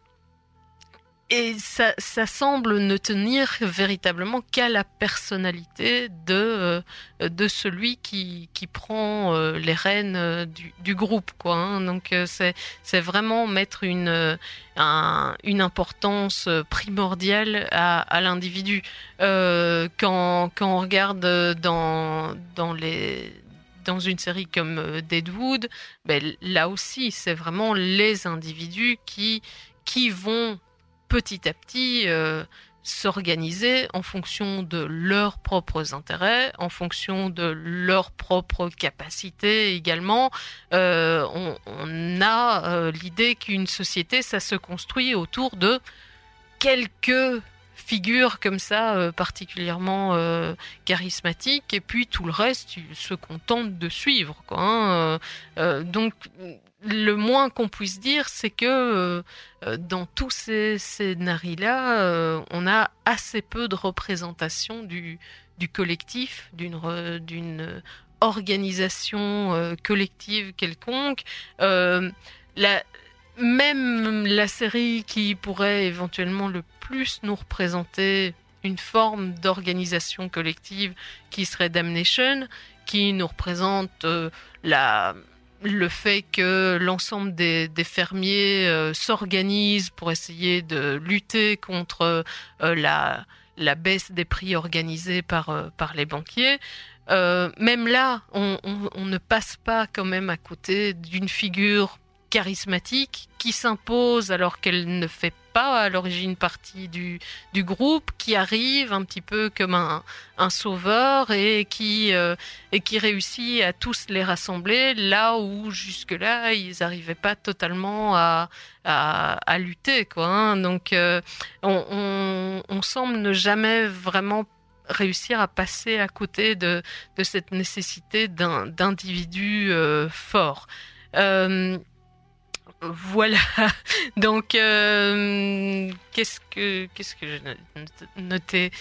Speaker 12: ça semble ne tenir véritablement qu'à la personnalité de celui qui prend les rênes du groupe, quoi. Donc c'est vraiment mettre une importance primordiale à l'individu. Quand on regarde dans une série comme Deadwood, là aussi c'est vraiment les individus qui vont petit à petit s'organiser en fonction de leurs propres intérêts, en fonction de leurs propres capacités également. On a l'idée qu'une société, ça se construit autour de quelques figures comme ça particulièrement charismatiques, et puis tout le reste se contente de suivre, quoi. Donc le moins qu'on puisse dire, c'est que dans tous ces scénarios-là, on a assez peu de représentation du collectif, d'une organisation collective quelconque. même la série qui pourrait éventuellement le plus nous représenter une forme d'organisation collective qui serait Damnation, qui nous représente le fait que l'ensemble des fermiers s'organisent pour essayer de lutter contre la baisse des prix organisée par les banquiers. Même là, on ne passe pas quand même à côté d'une figure charismatique qui s'impose alors qu'elle ne fait pas à l'origine partie du groupe, qui arrive un petit peu comme un sauveur et qui réussit à tous les rassembler là où jusque-là ils n'arrivaient pas totalement à lutter, quoi, hein. Donc on semble ne jamais vraiment réussir à passer à côté de cette nécessité d'individus forts. Voilà. Donc, qu'est-ce que j'ai noté?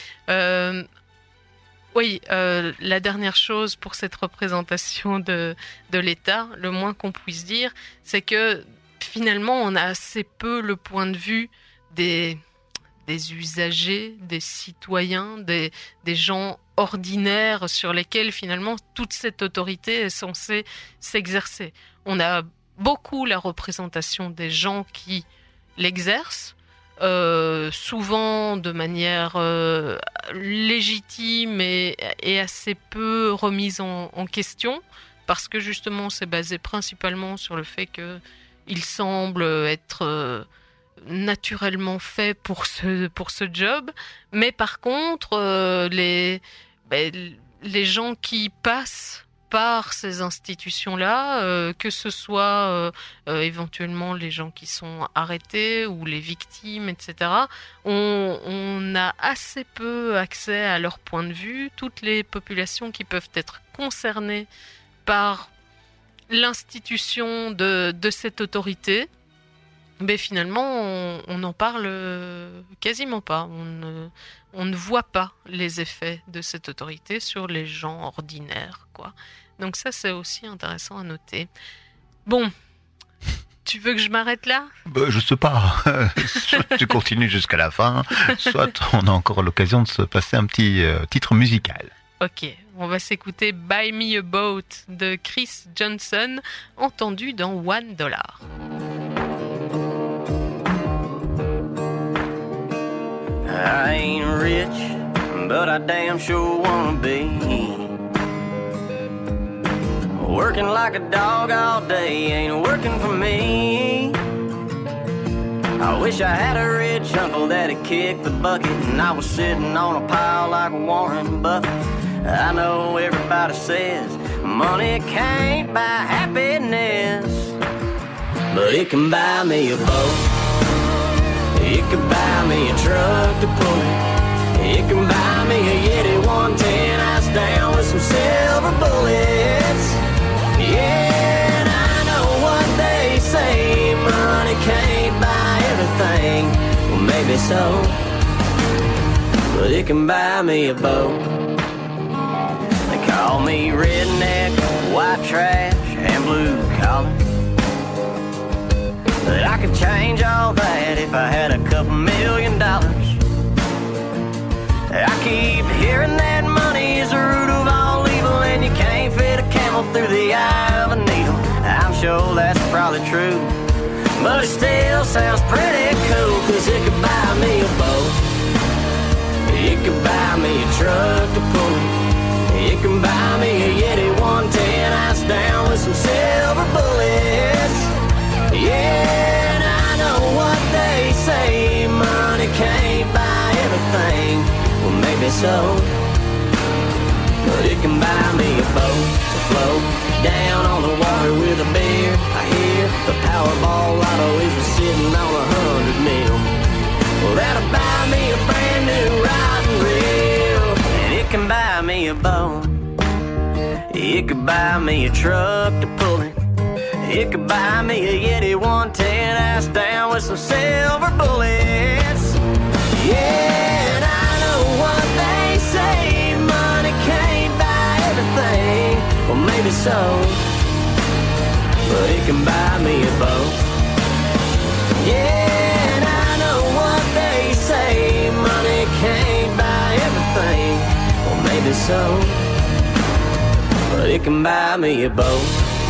Speaker 12: Oui, la dernière chose pour cette représentation de l'État, le moins qu'on puisse dire, c'est que finalement, on a assez peu le point de vue des usagers, des citoyens, des gens ordinaires sur lesquels finalement toute cette autorité est censée s'exercer. On a beaucoup la représentation des gens qui l'exercent, souvent de manière légitime et assez peu remise en question, parce que justement c'est basé principalement sur le fait qu'il semble être naturellement fait pour ce job. Mais par contre, les gens qui passent par ces institutions-là, que ce soit éventuellement les gens qui sont arrêtés ou les victimes, etc., on a assez peu accès à leur point de vue. Toutes les populations qui peuvent être concernées par l'institution de cette autorité, mais finalement, on n'en parle quasiment pas. On ne voit pas les effets de cette autorité sur les gens ordinaires, quoi. Donc ça, c'est aussi intéressant à noter. Bon, tu veux que je m'arrête là ?
Speaker 11: Je sais pas. Soit tu continues jusqu'à la fin, soit on a encore l'occasion de se passer un petit titre musical.
Speaker 12: Ok, on va s'écouter Buy Me a Boat de Chris Johnson, entendu dans $1.
Speaker 13: I ain't rich, but I damn sure wanna be. Working like a dog all day ain't working for me. I wish I had a rich uncle that'd kick the bucket and I was sitting on a pile like Warren Buffett. I know everybody says money can't buy happiness, but it can buy me a boat. It can buy me a truck to pull it. It can buy me a Yeti 110 ice down with some silver bullets. Yeah, and I know what they say, money can't buy everything. Well, maybe so, but it can buy me a boat. They call me redneck, white trash, and blue collar, but I could change all that if I had a couple $1 million. I keep hearing that money is the root of all evil, and you can't fit a camel through the eye of a needle. I'm sure that's probably true, but it still sounds pretty cool, 'cause it could buy me a boat. It could buy me a truck to pull it. It can buy me a Yeti 110 ice down with some silver bullets. Yeah, and I know what they say, money can't buy everything. Well, maybe so, but it can buy me a boat to float down on the water with a beer. I hear the Powerball lotto is sitting on 100 mil. Well, that'll buy me a brand new rod and reel. And it can buy me a boat. It could buy me a truck to pull it. It could buy me a Yeti 110 ass down with some silver bullets. Yeah, and I know what they say, money can't buy everything. Well, maybe so, but it can buy me a boat. Yeah, and I know what they say, money can't buy everything. Well, maybe so, but it can buy me a boat.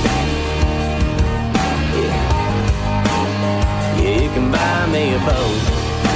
Speaker 13: Yeah, it can buy me a boat.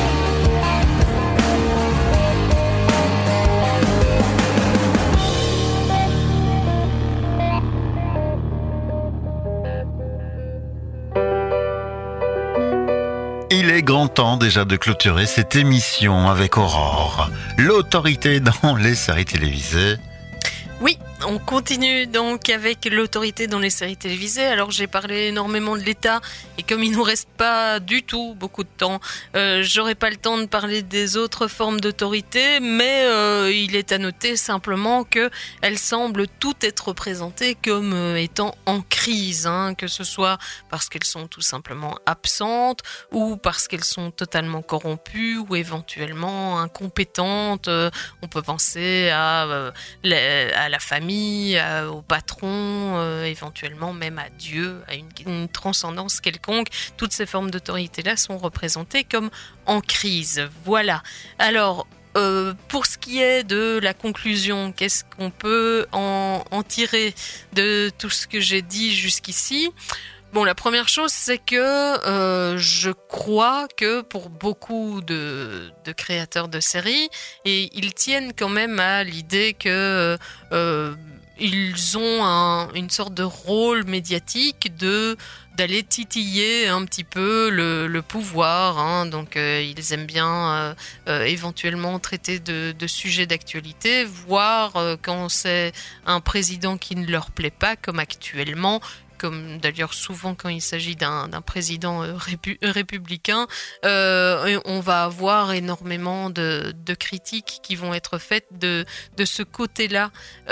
Speaker 11: Il est grand temps déjà de clôturer cette émission avec Aurore, l'autorité dans les séries télévisées.
Speaker 12: Oui, on continue donc avec l'autorité dans les séries télévisées. Alors j'ai parlé énormément de l'État et comme il nous reste pas du tout beaucoup de temps, j'aurai pas le temps de parler des autres formes d'autorité, mais il est à noter simplement que elles semblent toutes être représentées comme étant en crise, hein, que ce soit parce qu'elles sont tout simplement absentes ou parce qu'elles sont totalement corrompues ou éventuellement incompétentes. On peut penser à la famille, au patron, éventuellement même à Dieu, à une transcendance quelconque. Toutes ces formes d'autorité-là sont représentées comme en crise. Voilà. Alors, pour ce qui est de la conclusion, qu'est-ce qu'on peut en tirer de tout ce que j'ai dit jusqu'ici ? Bon, la première chose, c'est que je crois que pour beaucoup de créateurs de séries, et ils tiennent quand même à l'idée que ils ont une sorte de rôle médiatique d'aller titiller un petit peu le pouvoir, hein. Donc ils aiment bien éventuellement traiter de sujets d'actualité, voire quand c'est un président qui ne leur plaît pas, comme actuellement, comme d'ailleurs souvent quand il s'agit d'un président républicain, on va avoir énormément de critiques qui vont être faites de ce côté-là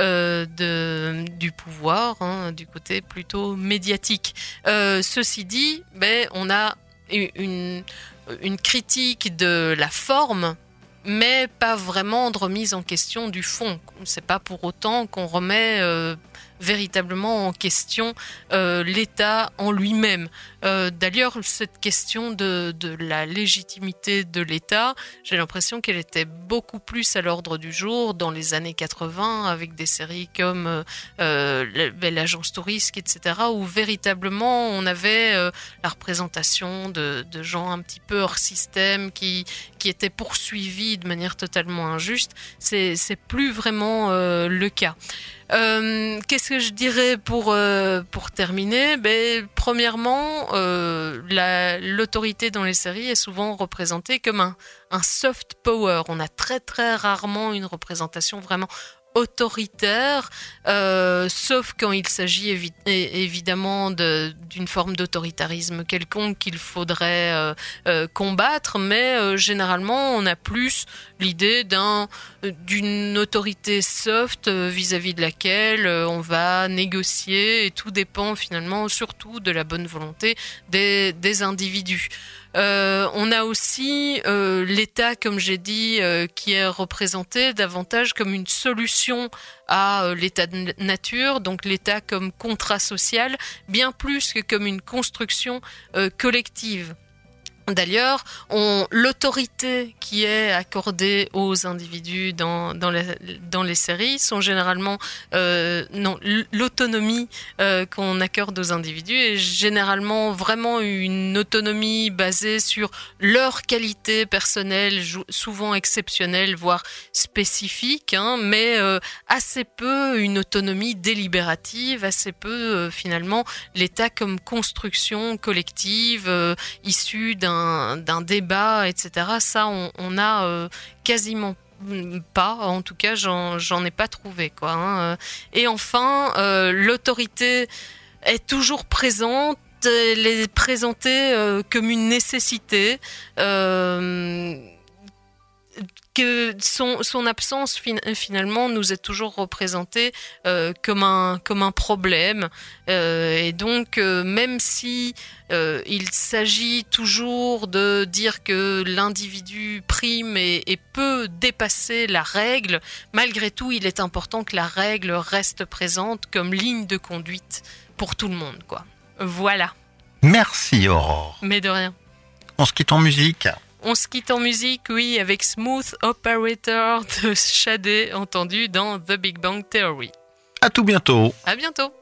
Speaker 12: du pouvoir, hein, du côté plutôt médiatique. Ceci dit, on a une critique de la forme, mais pas vraiment de remise en question du fond. C'est pas pour autant qu'on remet véritablement en question l'État en lui-même. D'ailleurs, cette question de la légitimité de l'État, j'ai l'impression qu'elle était beaucoup plus à l'ordre du jour dans les années 80, avec des séries comme l'Agence Touriste, etc., où véritablement on avait la représentation de gens un petit peu hors système qui étaient poursuivis de manière totalement injuste. C'est plus vraiment le cas. Qu'est-ce que je dirais pour terminer ? Premièrement, l'autorité dans les séries est souvent représentée comme un soft power. On a très très rarement une représentation vraiment autoritaire, sauf quand il s'agit évidemment d'une forme d'autoritarisme quelconque qu'il faudrait combattre, mais généralement on a plus l'idée d'une autorité soft vis-à-vis de laquelle on va négocier, et tout dépend finalement surtout de la bonne volonté des individus. On a aussi l'État, comme j'ai dit, qui est représenté davantage comme une solution à l'état de nature, donc l'État comme contrat social, bien plus que comme une construction collective. D'ailleurs, l'autorité qui est accordée aux individus dans les séries sont généralement l'autonomie qu'on accorde aux individus est généralement vraiment une autonomie basée sur leur qualité personnelle, souvent exceptionnelle, voire spécifique, hein, mais assez peu une autonomie délibérative, assez peu finalement l'État comme construction collective issue d'un débat, etc. Ça, on a quasiment pas, en tout cas, j'en ai pas trouvé, quoi, hein. Et enfin, l'autorité est toujours présente, elle est présentée comme une nécessité, que son absence finalement nous est toujours représentée comme un problème, et donc même si il s'agit toujours de dire que l'individu prime et peut dépasser la règle, malgré tout il est important que la règle reste présente comme ligne de conduite pour tout le monde, quoi. Voilà.
Speaker 11: Merci Aurore.
Speaker 12: Mais de rien.
Speaker 11: On se quitte en musique.
Speaker 12: On se quitte en musique, oui, avec Smooth Operator de Sade, entendu dans The Big Bang Theory.
Speaker 11: À tout bientôt.
Speaker 12: À bientôt.